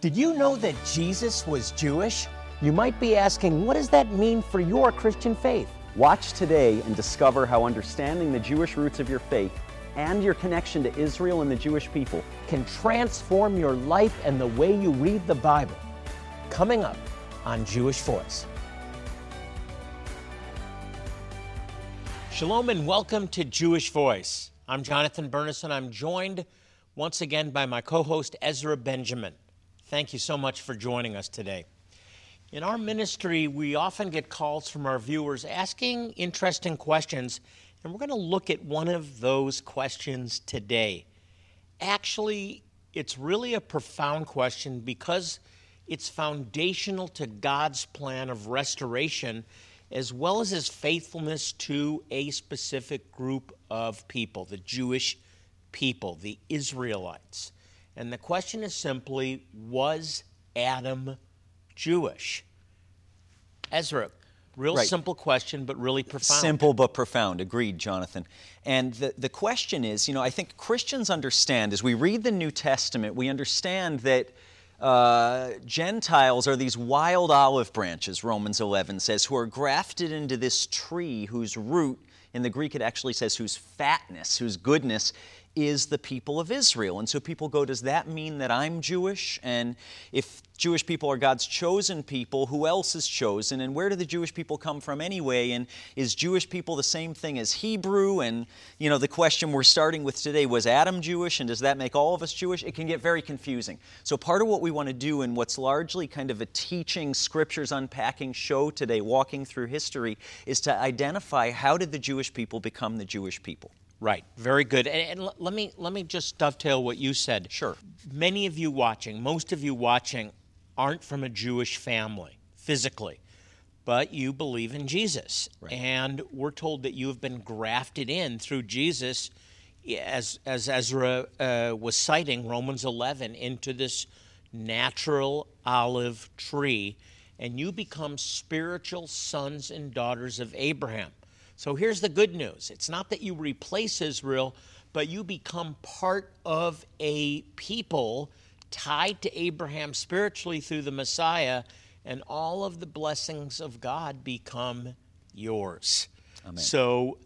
Did you know that Jesus was Jewish? You might be asking, what does that mean for your Christian faith? Watch today and discover how understanding the Jewish roots of your faith and your connection to Israel and the Jewish people Can transform your life and the way you read the Bible. Coming up on Jewish Voice. Shalom and welcome to Jewish Voice. I'm Jonathan Burnison. I'm joined once again by my co-host Ezra Benjamin. Thank you so much for joining us today. In our ministry, we often get calls from our viewers asking interesting questions, and we're going to look at one of those questions today. Actually, it's really a profound question because it's foundational to God's plan of restoration as well as His faithfulness to a specific group of people, the Jewish people, the Israelites. And the question is simply, was Adam Jewish? Ezra, real simple question, but really profound. Simple but profound. Agreed, Jonathan. And the question is, I think Christians understand, as we read the New Testament, we understand that Gentiles are these wild olive branches, Romans 11 says, who are grafted into this tree whose root, in the Greek it actually says whose fatness, whose goodness is the people of Israel. And so people go, does that mean that I'm Jewish? And if Jewish people are God's chosen people, who else is chosen? And where do the Jewish people come from anyway? And is Jewish people the same thing as Hebrew? And, the question we're starting with today, was Adam Jewish? And does that make all of us Jewish? It can get very confusing. So part of what we want to do in what's largely kind of a teaching, scriptures unpacking show today, walking through history, is to identify how did the Jewish people become the Jewish people. Right, very good. And let me just dovetail what you said. Sure. Many of you watching, most of you watching, aren't from a Jewish family, physically, but you believe in Jesus. Right. And we're told that you have been grafted in through Jesus, as Ezra was citing, Romans 11, into this natural olive tree, and you become spiritual sons and daughters of Abraham. So here's the good news. It's not that you replace Israel, but you become part of a people tied to Abraham spiritually through the Messiah, and all of the blessings of God become yours. Amen. So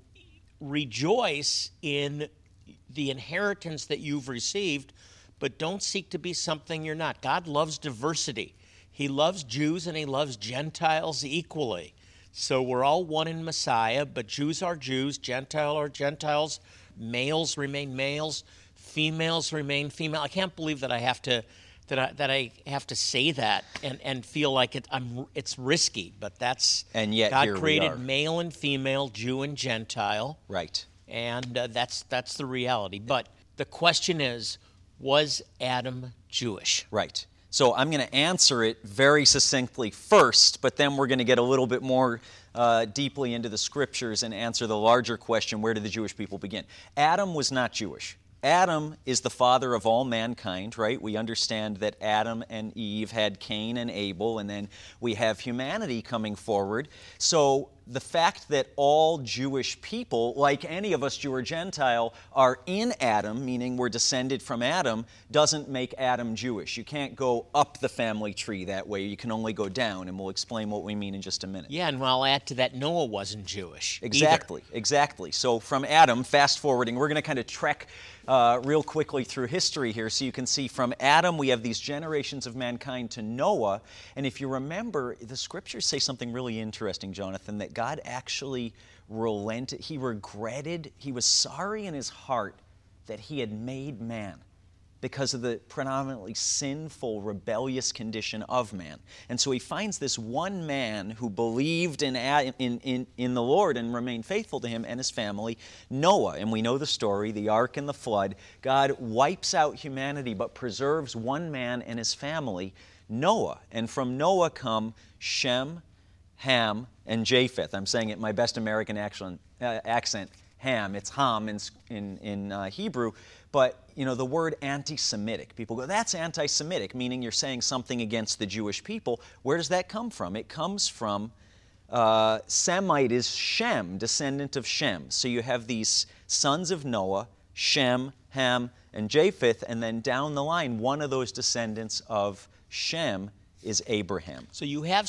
rejoice in the inheritance that you've received, but don't seek to be something you're not. God loves diversity. He loves Jews and He loves Gentiles equally. So we're all one in Messiah, but Jews are Jews, Gentiles are Gentiles, males remain males, females remain female. I can't believe that I have to say that and feel like it's risky, but that's and yet God here created we are. Male and female, Jew and Gentile. Right. And that's the reality. But the question is, was Adam Jewish? Right. So I'm going to answer it very succinctly first, but then we're going to get a little bit more deeply into the scriptures and answer the larger question, where did the Jewish people begin? Adam was not Jewish. Adam is the father of all mankind, right? We understand that Adam and Eve had Cain and Abel, and then we have humanity coming forward. So the fact that all Jewish people, like any of us, Jew or Gentile, are in Adam, meaning we're descended from Adam, doesn't make Adam Jewish. You can't go up the family tree that way. You can only go down, and we'll explain what we mean in just a minute. Yeah, and I'll add to that, Noah wasn't Jewish Exactly, either. exactly. So from Adam, fast forwarding, we're going to kind of trek real quickly through history here so you can see from Adam we have these generations of mankind to Noah. And if you remember, the scriptures say something really interesting, Jonathan, that God actually relented. He regretted, he was sorry in his heart that he had made man because of the predominantly sinful, rebellious condition of man. And so he finds this one man who believed in the Lord and remained faithful to Him and his family, Noah. And we know the story, the ark and the flood. God wipes out humanity but preserves one man and his family, Noah. And from Noah come Shem, Ham, and Japheth. I'm saying it in my best American accent, Ham. It's Ham in Hebrew. But, the word anti-Semitic, people go, that's anti-Semitic, meaning you're saying something against the Jewish people. Where does that come from? It comes from Semite is Shem, descendant of Shem. So you have these sons of Noah, Shem, Ham, and Japheth, and then down the line, one of those descendants of Shem is Abraham. So you have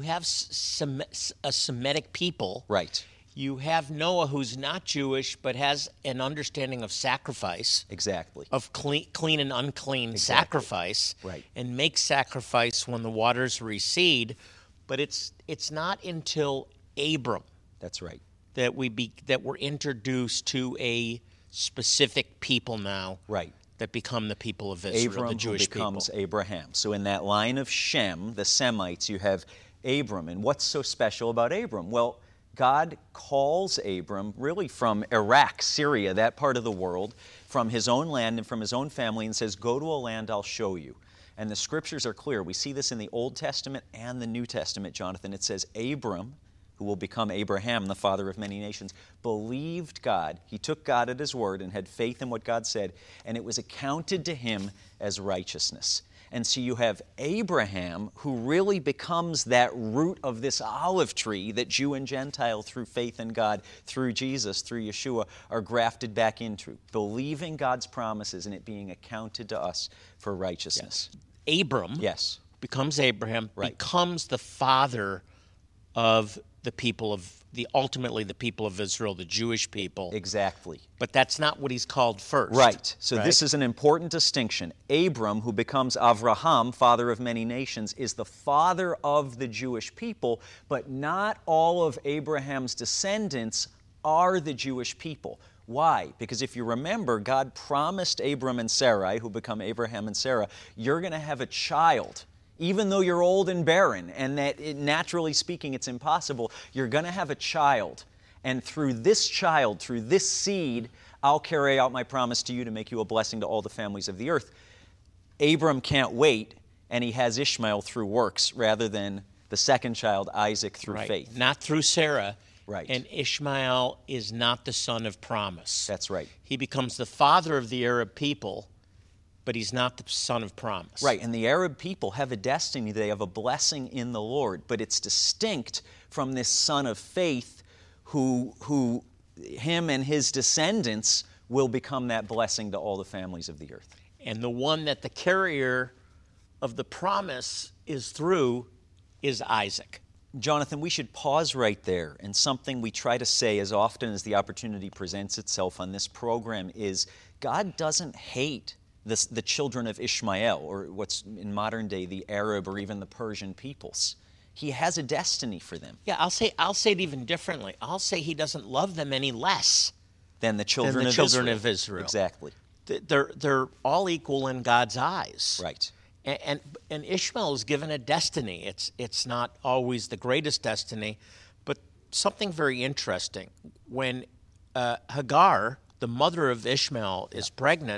a Semitic people. Right. You have Noah, who's not Jewish, but has an understanding of sacrifice. Exactly. Of clean and unclean sacrifice. Right. And makes sacrifice when the waters recede. But it's not until Abram That's right. that we're introduced to a specific people now. Right. That become the people of Israel, Abram, the Jewish who becomes people. Abraham. So in that line of Shem, the Semites, you have Abram. And what's so special about Abram? Well, God calls Abram really from Iraq, Syria, that part of the world, from his own land and from his own family, and says, go to a land I'll show you. And the scriptures are clear. We see this in the Old Testament and the New Testament, Jonathan. It says, Abram, who will become Abraham, the father of many nations, believed God. He took God at his word and had faith in what God said, and it was accounted to him as righteousness. And so you have Abraham, who really becomes that root of this olive tree that Jew and Gentile, through faith in God, through Jesus, through Yeshua, are grafted back into, believing God's promises and it being accounted to us for righteousness. Yes. Abram becomes Abraham, becomes the father of the people of ultimately the people of Israel, the Jewish people. Exactly. But that's not what he's called first. Right. So this is an important distinction. Abram, who becomes Avraham, father of many nations, is the father of the Jewish people, but not all of Abraham's descendants are the Jewish people. Why? Because if you remember, God promised Abram and Sarai, who become Abraham and Sarah, you're going to have a child. Even though you're old and barren, and that naturally speaking it's impossible, you're going to have a child. And through this child, through this seed, I'll carry out my promise to you to make you a blessing to all the families of the earth. Abram can't wait, and he has Ishmael through works rather than the second child, Isaac, through faith. Not through Sarah. Right. And Ishmael is not the son of promise. That's right. He becomes the father of the Arab people, but he's not the son of promise. Right, and the Arab people have a destiny. They have a blessing in the Lord, but it's distinct from this son of faith who him and his descendants will become that blessing to all the families of the earth. And the one that the carrier of the promise is through is Isaac. Jonathan, we should pause right there, and something we try to say as often as the opportunity presents itself on this program is God doesn't hate the children of Ishmael, or what's in modern day the Arab or even the Persian peoples. He has a destiny for them. Yeah, I'll say it even differently. I'll say he doesn't love them any less than the children of Israel. Exactly. They're all equal in God's eyes. Right. And Ishmael is given a destiny. It's not always the greatest destiny, but something very interesting. When Hagar, the mother of Ishmael, is pregnant,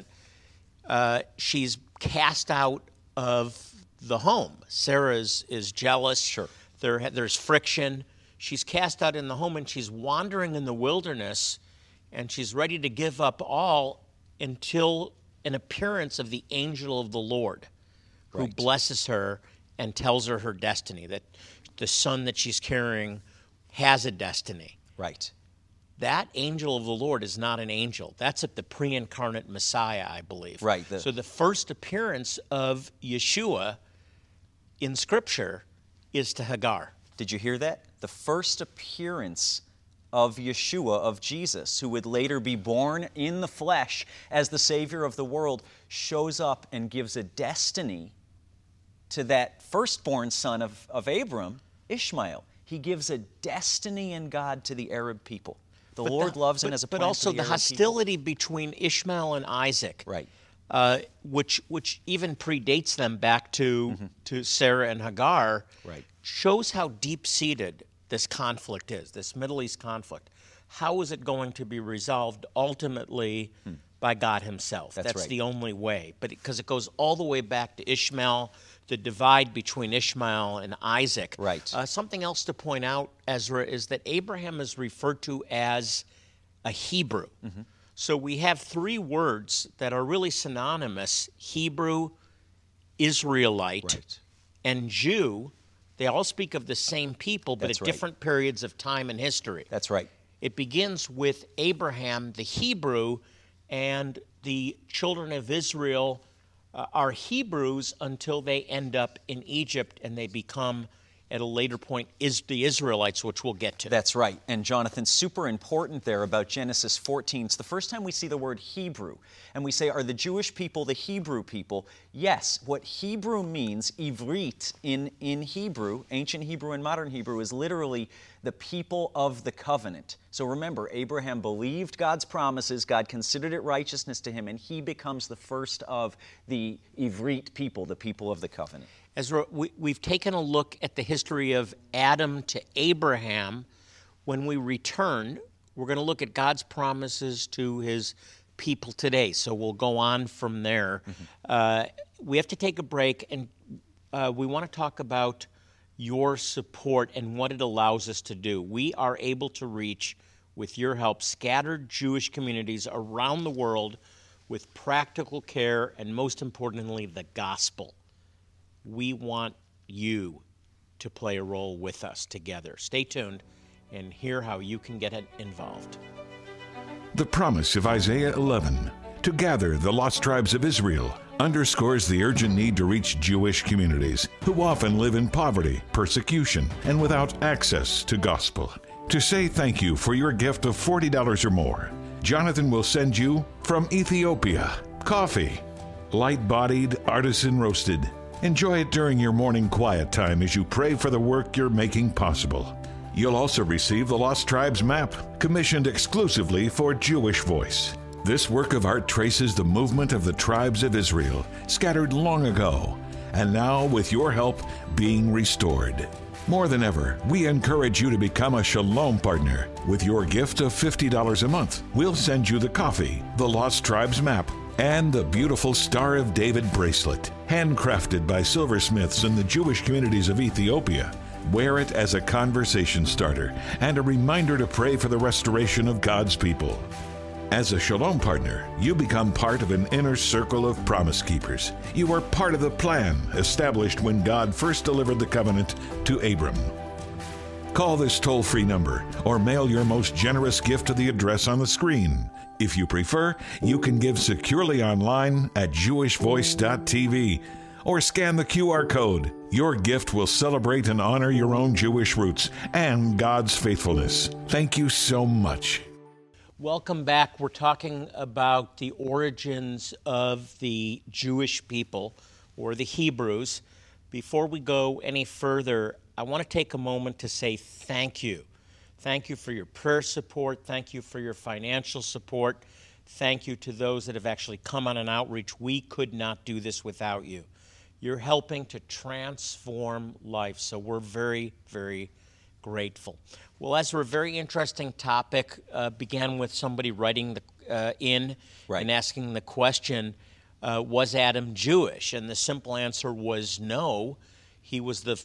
she's cast out of the home. Sarah is jealous. Sure. There's friction. She's cast out in the home, and she's wandering in the wilderness, and she's ready to give up all until an appearance of the angel of the Lord, who blesses her and tells her destiny, that the son that she's carrying has a destiny. Right. That angel of the Lord is not an angel. That's the pre-incarnate Messiah, I believe. Right. So the first appearance of Yeshua in Scripture is to Hagar. Did you hear that? The first appearance of Yeshua, of Jesus, who would later be born in the flesh as the Savior of the world, shows up and gives a destiny to that firstborn son of Abram, Ishmael. He gives a destiny in God to the Arab people. The Lord loves and has a plan But also for the Arab hostility people. between Ishmael and Isaac, Right. which even predates them back to Sarah and Hagar, Right. shows how deep-seated this conflict is, this Middle East conflict. How is it going to be resolved ultimately by God himself? That's right. the only way. But because it goes all the way back to Ishmael, the divide between Ishmael and Isaac. Right. Something else to point out, Ezra, is that Abraham is referred to as a Hebrew. So we have three words that are really synonymous: Hebrew, Israelite, and Jew. They all speak of the same people, but That's at different periods of time and history. That's right. It begins with Abraham, the Hebrew, and the children of Israel are Hebrews until they end up in Egypt and they become, at a later point, is the Israelites, which we'll get to. That's right. And Jonathan, super important there about Genesis 14. It's the first time we see the word Hebrew. And we say, are the Jewish people the Hebrew people? Yes. What Hebrew means, Ivrit in Hebrew, ancient Hebrew and modern Hebrew, is literally the people of the covenant. So remember, Abraham believed God's promises, God considered it righteousness to him, and he becomes the first of the Ivrit people, the people of the covenant. Ezra, we've taken a look at the history of Adam to Abraham. When we return, we're going to look at God's promises to his people today. So we'll go on from there. We have to take a break, and we want to talk about your support and what it allows us to do. We are able to reach, with your help, scattered Jewish communities around the world with practical care and, most importantly, the gospel. We want you to play a role with us together. Stay tuned and hear how you can get involved. The promise of Isaiah 11, to gather the lost tribes of Israel, underscores the urgent need to reach Jewish communities who often live in poverty, persecution, and without access to gospel. To say thank you for your gift of $40 or more, Jonathan will send you, from Ethiopia, coffee, light-bodied, artisan roasted. Enjoy it during your morning quiet time as you pray for the work you're making possible. You'll also receive the Lost Tribes map, commissioned exclusively for Jewish Voice. This work of art traces the movement of the tribes of Israel, scattered long ago, and now, with your help, being restored. More than ever, we encourage you to become a Shalom partner. With your gift of $50 a month, we'll send you the coffee, the Lost Tribes map, and the beautiful Star of David bracelet, handcrafted by silversmiths in the Jewish communities of Ethiopia. Wear it as a conversation starter and a reminder to pray for the restoration of God's people. As a Shalom partner, you become part of an inner circle of promise keepers. You are part of the plan established when God first delivered the covenant to Abram. Call this toll-free number or mail your most generous gift to the address on the screen. If you prefer, you can give securely online at jewishvoice.tv or scan the QR code. Your gift will celebrate and honor your own Jewish roots and God's faithfulness. Thank you so much. Welcome back. We're talking about the origins of the Jewish people, or the Hebrews. Before we go any further, I want to take a moment to say thank you. Thank you for your prayer support. Thank you for your financial support. Thank you to those that have actually come on an outreach. We could not do this without you. You're helping to transform life, so we're very, very grateful. Well, Ezra, a very interesting topic began with somebody writing and asking the question, was Adam Jewish? And the simple answer was no. He was the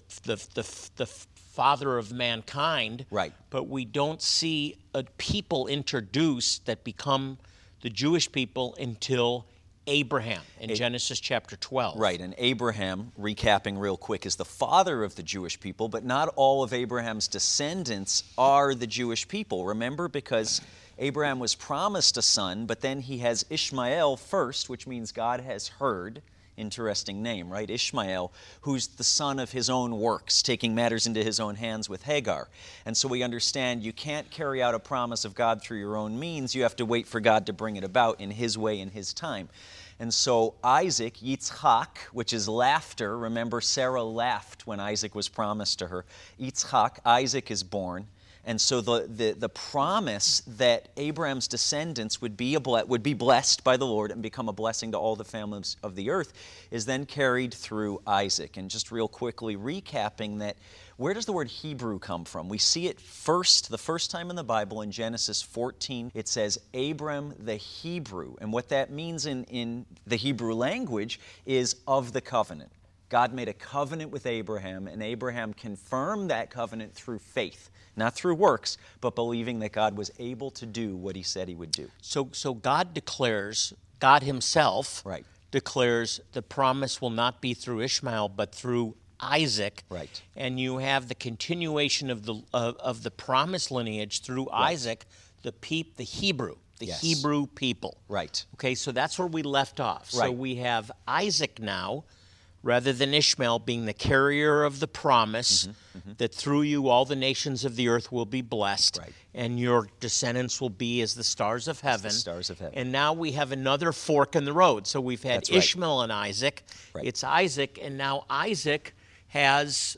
father of mankind. Right. But we don't see a people introduced that become the Jewish people until Abraham in Genesis chapter 12. Right, and Abraham, recapping real quick, is the father of the Jewish people, but not all of Abraham's descendants are the Jewish people. Remember, because Abraham was promised a son, but then he has Ishmael first, which means God has heard. Interesting name, right? Ishmael, who's the son of his own works, taking matters into his own hands with Hagar. And so we understand you can't carry out a promise of God through your own means. You have to wait for God to bring it about in his way, in his time. And so Isaac, Yitzchak, which is laughter. Remember, Sarah laughed when Isaac was promised to her. Yitzchak, Isaac is born. And so the promise that Abraham's descendants would be blessed by the Lord and become a blessing to all the families of the earth is then carried through Isaac. And just real quickly recapping that, where does the word Hebrew come from? We see it the first time in the Bible in Genesis 14. It says Abram the Hebrew. And what that means in the Hebrew language is of the covenant. God made a covenant with Abraham, and Abraham confirmed that covenant through faith. Not through works, but believing that God was able to do what he said he would do. So God declares, God himself declares the promise will not be through Ishmael, but through Isaac. Right. And you have the continuation of the promise lineage through Isaac, the Hebrew, the Yes. Hebrew people. Right. Okay, so that's where we left off. So Right. we have Isaac now, rather than Ishmael, being the carrier of the promise that through you all the nations of the earth will be blessed, Right. and your descendants will be as the stars of heaven. stars of heaven. And now we have another fork in the road. So we've had That's right. Ishmael and Isaac. Right. It's Isaac, and now Isaac has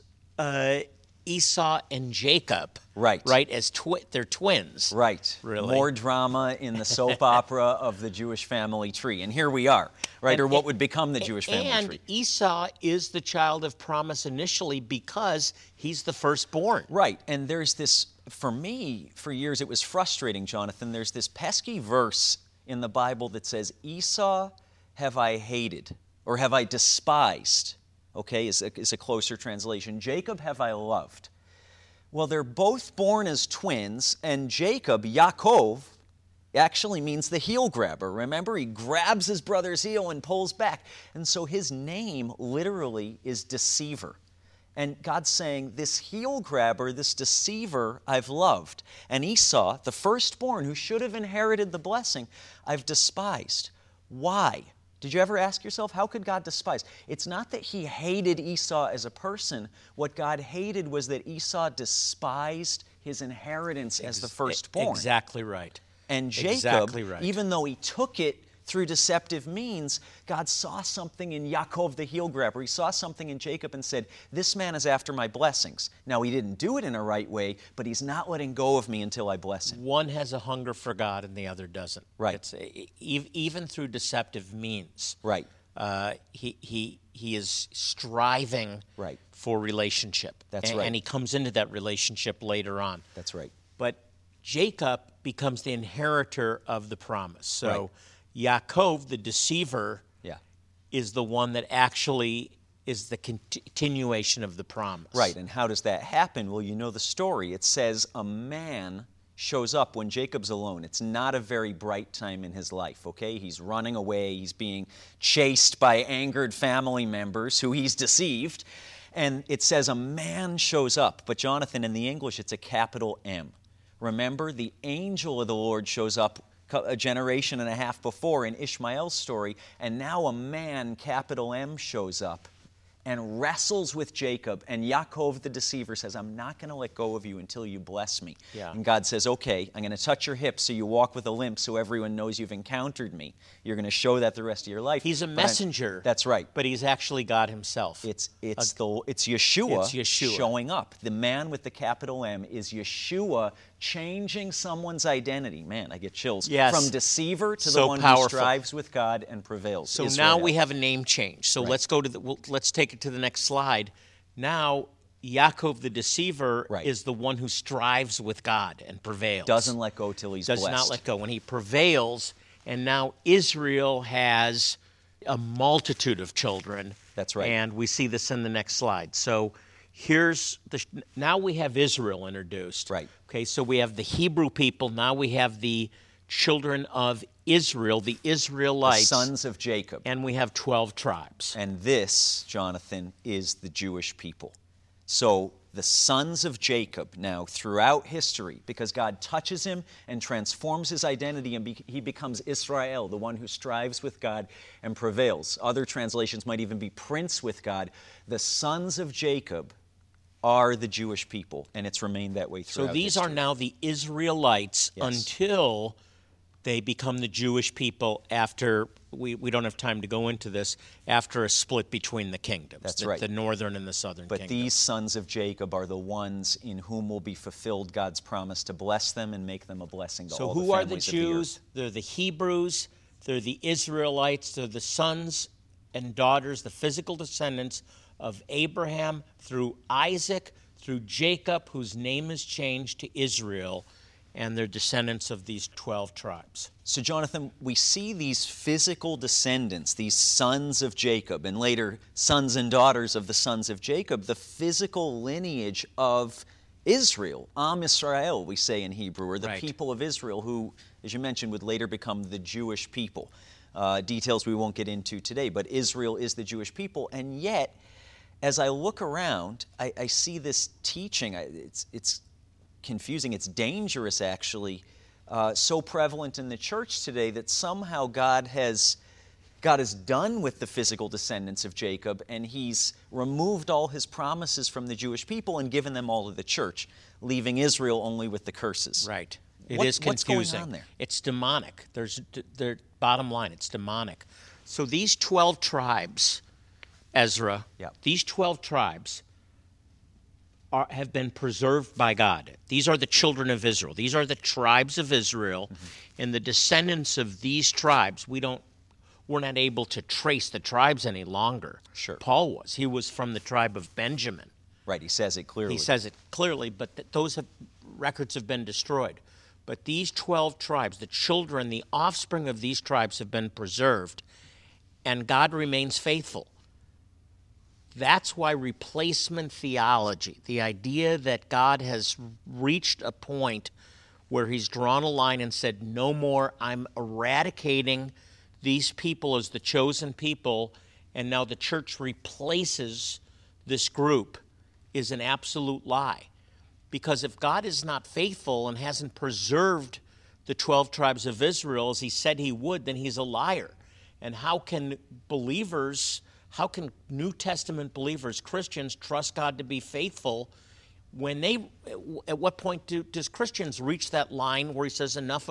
Esau and Jacob. Right. Right, as they're twins. Right. Really. More drama in the soap opera of the Jewish family tree. And here we are, right? Or what would become the Jewish family and tree. Esau is the child of promise initially because he's the firstborn. Right. And there's this, for me, for years it was frustrating, Jonathan. There's this pesky verse in the Bible that says, Esau have I hated, or have I despised, okay, is a closer translation. Jacob have I loved. Well, they're both born as twins, and Jacob, Yaakov, actually means the heel grabber. Remember, he grabs his brother's heel and pulls back. And so his name literally is deceiver. And God's saying, this heel grabber, this deceiver, I've loved. And Esau, the firstborn, who should have inherited the blessing, I've despised. Why? Did you ever ask yourself, how could God despise? It's not that he hated Esau as a person. What God hated was that Esau despised his inheritance as the firstborn. Exactly right. And Jacob, Exactly right. even though he took it through deceptive means, God saw something in Yaakov the heel grabber. He saw something in Jacob and said, this man is after my blessings. Now, he didn't do it in a right way, but he's not letting go of me until I bless him. One has a hunger for God and the other doesn't. Right. It's even through deceptive means. Right. He is striving Right. for relationship. That's right. And he comes into that relationship later on. That's right. But Jacob becomes the inheritor of the promise. So Right. Yaakov, the deceiver, Yeah. is the one that actually is the continuation of the promise. Right. And how does that happen? Well, you know the story. It says a man shows up when Jacob's alone. It's not a very bright time in his life, okay? He's running away. He's being chased by angered family members who he's deceived. And it says a man shows up. But Jonathan, in the English, it's a capital M. Remember, the angel of the Lord shows up a generation and a half before in Ishmael's story, and now a man, capital M, shows up and wrestles with Jacob, and Yaakov the deceiver says, I'm not going to let go of you until you bless me. Yeah. And God says, okay, I'm going to touch your hips so you walk with a limp so everyone knows you've encountered me. You're going to show that the rest of your life. He's a messenger. That's right. But he's actually God himself. It's Yeshua, It's Yeshua. showing up. The man with the capital M is Yeshua changing someone's identity. Man, I get chills. Yes. From deceiver to So the one powerful. who strives with God and prevails. So Israel. now we have a name change. So Right. let's go to let's take it to the next slide. Now Yaakov the deceiver Right. is the one who strives with God and prevails. Doesn't let go till he's Does blessed. not let go. When he prevails, and now Israel has a multitude of children. That's right. And we see this in the next slide. So here's now we have Israel introduced. Right. Okay, so we have the Hebrew people. Now we have the children of Israel, the The Israelites. sons of Jacob. And we have 12 tribes. And this, Jonathan, is the Jewish people. So the sons of Jacob now throughout history, because God touches him and transforms his identity, and he becomes Israel, the one who strives with God and prevails. Other translations might even be prince with God. The sons of Jacob are the Jewish people, and it's remained that way throughout So these history. are now the Israelites Yes. until they become the Jewish people after, we don't have time to go into this, after a split between the kingdoms. That's right. The northern and the southern But kingdom. these sons of Jacob are the ones in whom will be fulfilled God's promise to bless them and make them a blessing to So all who the are the families of the earth. Jews? They're the Hebrews, they're the Israelites, they're the sons and daughters, the physical descendants of Abraham through Isaac, through Jacob, whose name is changed to Israel, and they're descendants of these 12 tribes. So, Jonathan, we see these physical descendants, these sons of Jacob, and later sons and daughters of the sons of Jacob, the physical lineage of Israel, Am Israel, we say in Hebrew, or the Right. people of Israel, who, as you mentioned, would later become the Jewish people. Details we won't get into today, but Israel is the Jewish people, and yet, as I look around, I see this teaching. It's confusing. It's dangerous, actually, so prevalent in the church today that somehow God is done with the physical descendants of Jacob, and He's removed all His promises from the Jewish people and given them all to the church, leaving Israel only with the curses. Right. It is confusing. What's going on there? It's demonic. Bottom line, it's demonic. So these 12 tribes, Ezra, these 12 tribes have been preserved by God. These are the children of Israel. These are the tribes of Israel, and the descendants of these tribes, we're not able to trace the tribes any longer. Sure. Paul was. He was from the tribe of Benjamin. Right, he says it clearly. He says it clearly, but those records have been destroyed. But these 12 tribes, the children, the offspring of these tribes have been preserved, and God remains faithful. That's why replacement theology, the idea that God has reached a point where He's drawn a line and said, no more, I'm eradicating these people as the chosen people, and now the church replaces this group, is an absolute lie. Because if God is not faithful and hasn't preserved the 12 tribes of Israel as He said He would, then He's a liar. And how can New Testament believers, Christians, trust God to be faithful when at what point does Christians reach that line where He says enough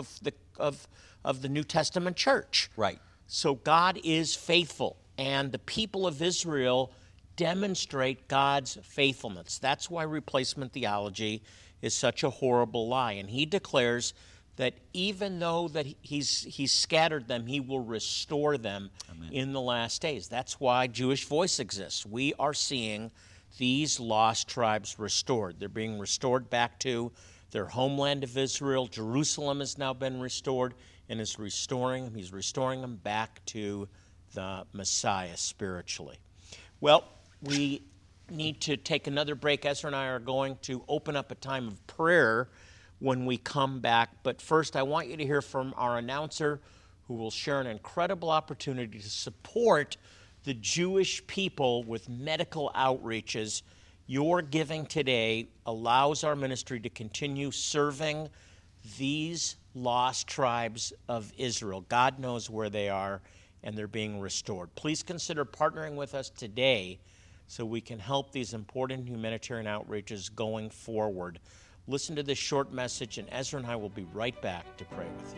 of the New Testament church? Right. So God is faithful, and the people of Israel demonstrate God's faithfulness. That's why replacement theology is such a horrible lie. And He declares that even though that he's scattered them, He will restore them in the last days. That's why Jewish Voice exists. We are seeing these lost tribes restored. They're being restored back to their homeland of Israel. Jerusalem has now been restored and He's restoring them back to the Messiah spiritually. Well, we need to take another break. Ezra and I are going to open up a time of prayer when we come back. But first, I want you to hear from our announcer, who will share an incredible opportunity to support the Jewish people with medical outreaches. Your giving today allows our ministry to continue serving these lost tribes of Israel. God knows where they are, and they're being restored. Please consider partnering with us today so we can help these important humanitarian outreaches going forward. Listen to this short message, and Ezra and I will be right back to pray with you.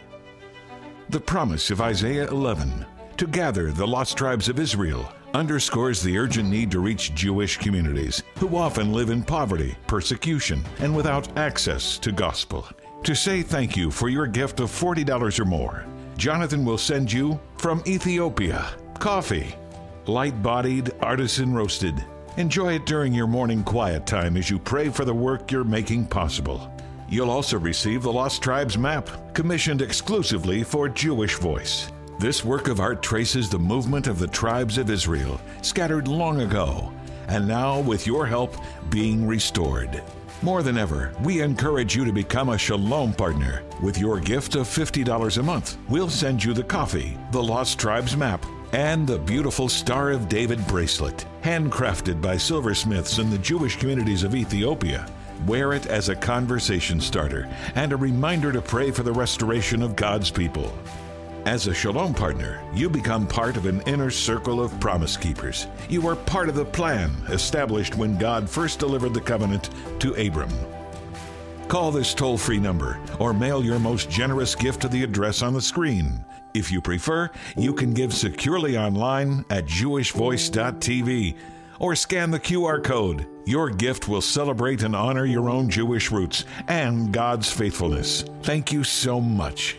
The promise of Isaiah 11, to gather the lost tribes of Israel, underscores the urgent need to reach Jewish communities who often live in poverty, persecution, and without access to gospel. To say thank you for your gift of $40 or more, Jonathan will send you from Ethiopia coffee, light-bodied, artisan roasted. Enjoy it during your morning quiet time as you pray for the work you're making possible. You'll also receive the Lost Tribes map, commissioned exclusively for Jewish Voice. This work of art traces the movement of the tribes of Israel, scattered long ago, and now, with your help, being restored. More than ever, we encourage you to become a Shalom partner. With your gift of $50 a month, we'll send you the coffee, the Lost Tribes map, and the beautiful Star of David bracelet, handcrafted by silversmiths in the Jewish communities of Ethiopia. Wear it as a conversation starter and a reminder to pray for the restoration of God's people. As a Shalom partner, you become part of an inner circle of promise keepers. You are part of the plan established when God first delivered the covenant to Abram. Call this toll-free number or mail your most generous gift to the address on the screen. If you prefer, you can give securely online at jewishvoice.tv or scan the QR code. Your gift will celebrate and honor your own Jewish roots and God's faithfulness. Thank you so much.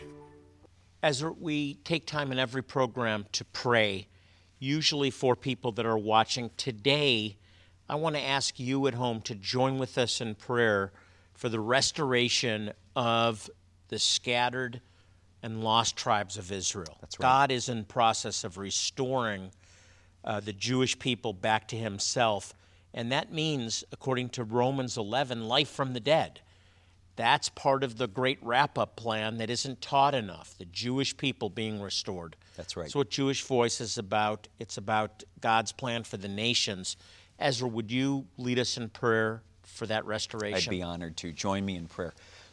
As we take time in every program to pray, usually for people that are watching, today I want to ask you at home to join with us in prayer for the restoration of the scattered and lost tribes of Israel. That's right. God is in process of restoring the Jewish people back to Himself, and that means, according to Romans 11, life from the dead. That's part of the great wrap-up plan that isn't taught enough, the Jewish people being restored. That's right. That's what Jewish Voice is about. It's about God's plan for the nations. Ezra, would you lead us in prayer for that restoration? I'd be honored to. Join me in prayer.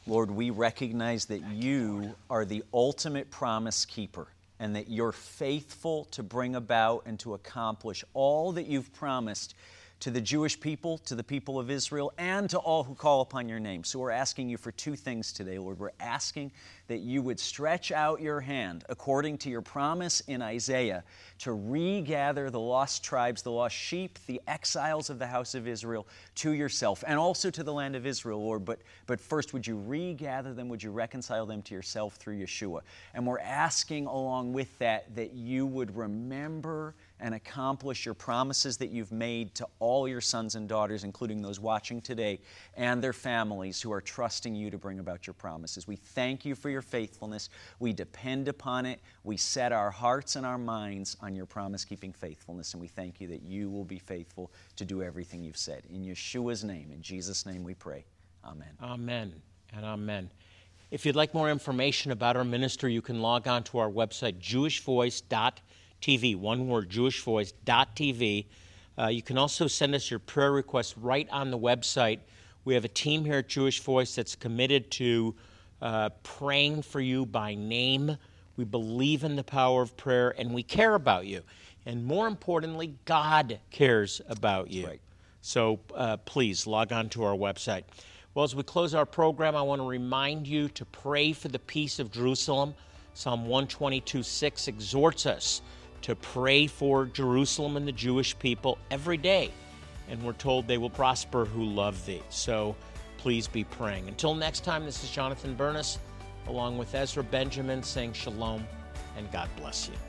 Lord, we recognize that you are the ultimate promise keeper and that you're faithful to bring about and to accomplish all that you've promised to the Jewish people, to the people of Israel, and to all who call upon your name. So we're asking you for two things today, Lord. We're asking that you would stretch out your hand, according to your promise in Isaiah, to regather the lost tribes, the lost sheep, the exiles of the house of Israel to yourself, and also to the land of Israel, Lord. But first, would you regather them? Would you reconcile them to yourself through Yeshua? And we're asking along with that that you would remember and accomplish your promises that you've made to all your sons and daughters, including those watching today, and their families who are trusting you to bring about your promises. We thank you for your faithfulness. We depend upon it. We set our hearts and our minds on your promise-keeping faithfulness, and we thank you that you will be faithful to do everything you've said. In Yeshua's name, in Jesus' name we pray. Amen. Amen and amen. If you'd like more information about our ministry, you can log on to our website, jewishvoice.tv. One word, jewishvoice.tv. You can also send us your prayer requests right on the website. We have a team here at Jewish Voice that's committed to praying for you by name. We believe in the power of prayer, and we care about you. And more importantly, God cares about you. Right. So please log on to our website. Well, as we close our program, I want to remind you to pray for the peace of Jerusalem. Psalm 122:6 exhorts us to pray for Jerusalem and the Jewish people every day. And we're told they will prosper who love thee. So please be praying. Until next time, this is Jonathan Bernis, along with Ezra Benjamin, saying shalom and God bless you.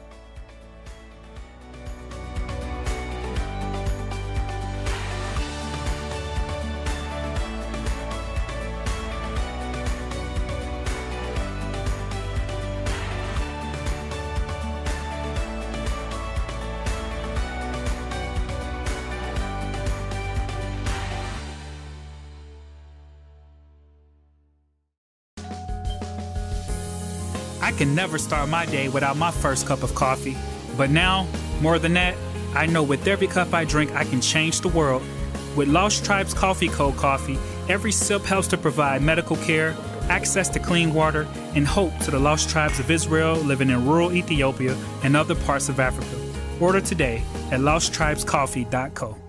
I can never start my day without my first cup of coffee. But now, more than that, I know with every cup I drink, I can change the world. With Lost Tribes Coffee Code Coffee, every sip helps to provide medical care, access to clean water, and hope to the lost tribes of Israel living in rural Ethiopia and other parts of Africa. Order today at losttribescoffee.co.